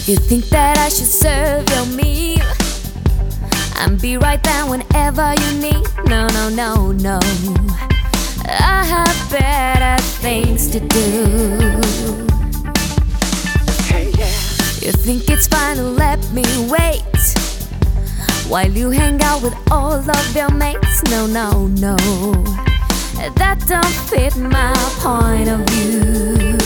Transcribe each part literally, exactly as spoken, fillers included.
You think that I should serve your meal and be right there whenever you need? No, no, no, no. I have better things to do. Hey, yeah. You think it's fine to let me wait while you hang out with all of your mates? No, no, no. That don't fit my point of view.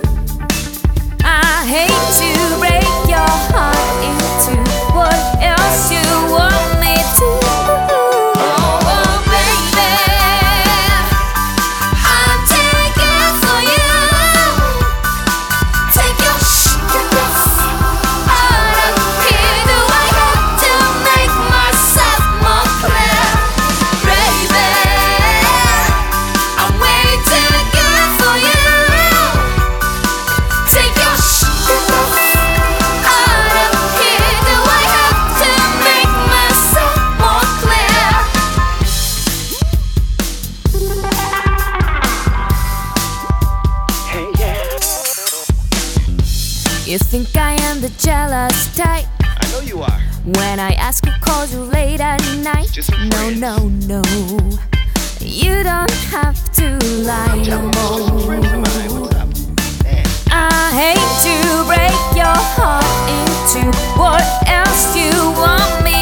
I hate to break your heart into what else you want me to. Oh, oh baby, I'm taking for you. Take your shit out of here. Do I have to make myself more clear? Baby, I'm way too good for you. Take your shit out of here. Do I have to make myself more clear? Hey, yeah. You think I am the jealous type I know you are. when I ask who calls you late at night? Just No, friends. no, no. You don't have to lie no Just friends of mine. more. What's up? Man. I hate to break your heart into what else you want me